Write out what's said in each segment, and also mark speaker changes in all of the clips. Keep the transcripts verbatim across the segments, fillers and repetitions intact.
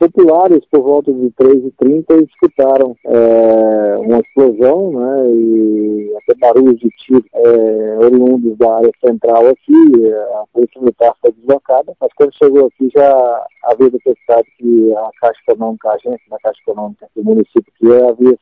Speaker 1: populares, por volta de três e trinta, escutaram é, uma explosão, né, e até barulhos de tiro é, oriundos da área central aqui. A polícia militar foi deslocada, mas quando chegou aqui já havia detectado que a Caixa Econômica, a agência da Caixa Econômica do município que havia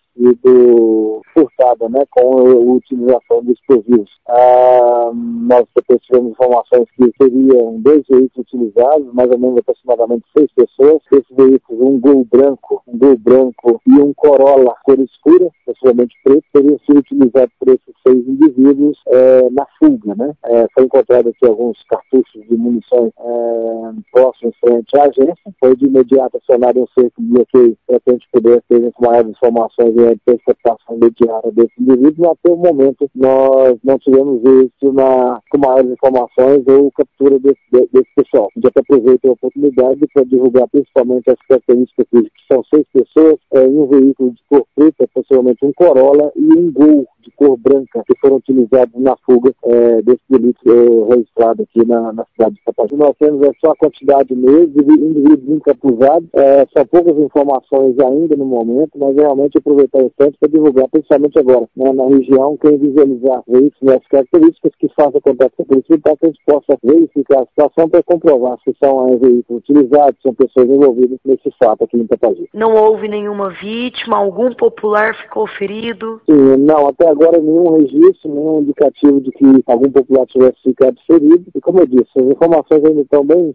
Speaker 1: sido furtada, né, com a utilização de explosivos. Ah, nós depois tivemos informações que seriam dois veículos utilizados, mais ou menos aproximadamente seis pessoas. Esses veículos, um Gol branco, um Gol branco e um Corolla cor escura, possivelmente preto, teriam sido utilizados por esses seis indivíduos é, na fuga, né? É, foi encontrado aqui alguns cartuchos de munições é, próximos frente à agência. Foi de imediato acionado um cerco de bloqueio para que a gente pudesse ter maiores informações e a interceptação imediata desses indivíduos. Até o momento, nós não tivemos isso na, com maiores informações ou captura desse, desse pessoal. A gente até aproveita a oportunidade para divulgar principalmente as características que são seis pessoas é, em um veículo de cor preta, possivelmente um Corolla e um Gol de cor branca, que foram utilizados na fuga é, desse delito é, registrado aqui na, na cidade de Itapajipe. Nós temos é, só a quantidade mesmo de indivíduos encapuzados, é, são poucas informações ainda no momento, mas realmente aproveitar o instante para divulgar, principalmente agora, né, na região, quem visualizar veículos e as características que faça contato com a polícia militar, que a gente possa verificar a situação para comprovar se são é, veículos utilizados, se são pessoas envolvidas nesse fato aqui em Itapajipe.
Speaker 2: Não houve nenhuma vítima? Algum popular ficou ferido?
Speaker 1: Sim, não, até agora nenhum registro, nenhum indicativo de que algum popular tivesse ficado ferido. E como eu disse, as informações ainda estão bem,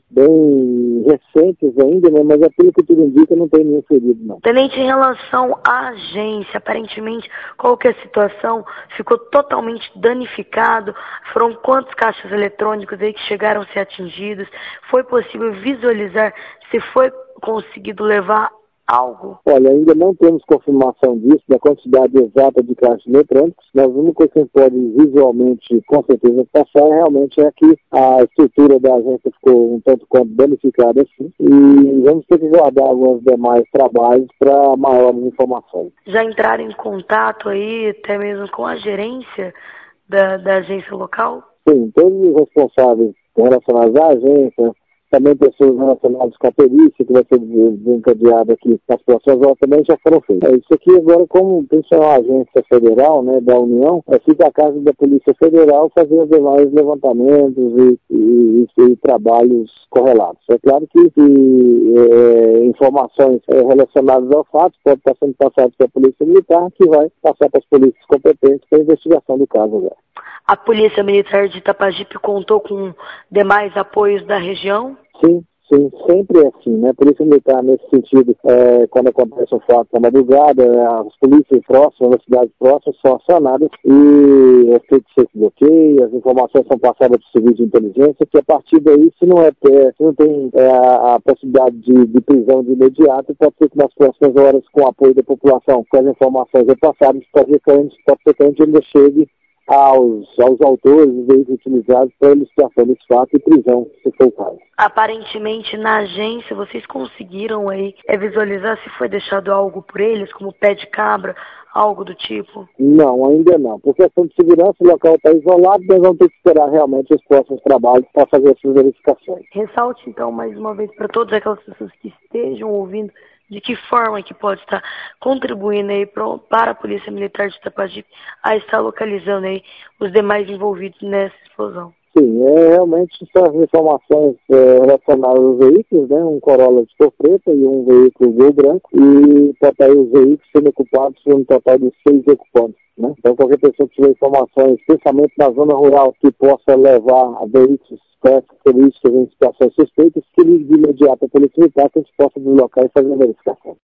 Speaker 1: bem recentes ainda, né, mas aquilo que tudo indica não tem nenhum ferido, não.
Speaker 2: Tenente, em relação à agência, aparentemente, qual que é a situação? Ficou totalmente danificado? Foram quantos caixas eletrônicos aí que chegaram a ser atingidos? Foi possível visualizar se foi conseguido levar algo?
Speaker 1: Olha, ainda não temos confirmação disso, da quantidade exata de caixas eletrônicos. Mas a única coisa que a gente pode visualmente, com certeza, passar realmente é que a estrutura da agência ficou um tanto quanto danificada assim. E vamos ter que guardar alguns demais trabalhos para maiores informações.
Speaker 2: Já entraram em contato aí, até mesmo com a gerência da, da agência local?
Speaker 1: Sim, todos os responsáveis relacionados à agência, também pessoas relacionadas com a perícia, que vai ser desencadeada aqui nas próximas horas, também já foram feitas. Isso aqui agora, como tem uma agência federal, né, da União, é, fica a casa da Polícia Federal fazer os demais levantamentos e, e, e, e trabalhos correlatos. É claro que, que é, informações é, relacionadas ao fato podem estar sendo passadas para a Polícia Militar, que vai passar para as polícias competentes para a investigação do caso agora.
Speaker 2: A Polícia Militar de Itapajipe contou com demais apoios da região?
Speaker 1: Sim, sim, sempre é assim, né? A Polícia Militar, nesse sentido, é, quando acontece um fato na madrugada, as polícias próximas, as cidades próximas, são acionadas e é feito esse bloqueio, as informações são passadas para o serviço de inteligência, que a partir daí, se não, é, se não tem é, a, a possibilidade de, de prisão de imediato, pode ser que nas próximas horas, com o apoio da população, com as informações repassadas, pode ser que a gente, pode ser que a gente ainda chegue aos, aos autores dos veículos utilizados para elucidação desse fato e prisão, se for o caso.
Speaker 2: Aparentemente, na agência, vocês conseguiram aí é, visualizar se foi deixado algo por eles, como pé de cabra, algo do tipo?
Speaker 1: Não, ainda não. Por questão de segurança, o local está isolado, nós vamos ter que esperar realmente os próximos trabalhos para fazer essas verificações.
Speaker 2: Ressalte, então, mais uma vez, para todas aquelas pessoas que estejam ouvindo, de que forma que pode estar contribuindo aí pro, para a Polícia Militar de Itapajipe a estar localizando aí os demais envolvidos nessa explosão.
Speaker 1: Sim, é, realmente são as informações é, relacionadas aos veículos, né? Um Corolla de cor preta e um veículo Gol branco, e total os veículos sendo ocupados por um total de seis ocupantes. Né? Então, qualquer pessoa que tiver informações, especialmente na zona rural, que possa levar a veículos com essas características em situações suspeitas, que ligue de imediato a Polícia Militar, que a gente possa deslocar e fazer a verificação.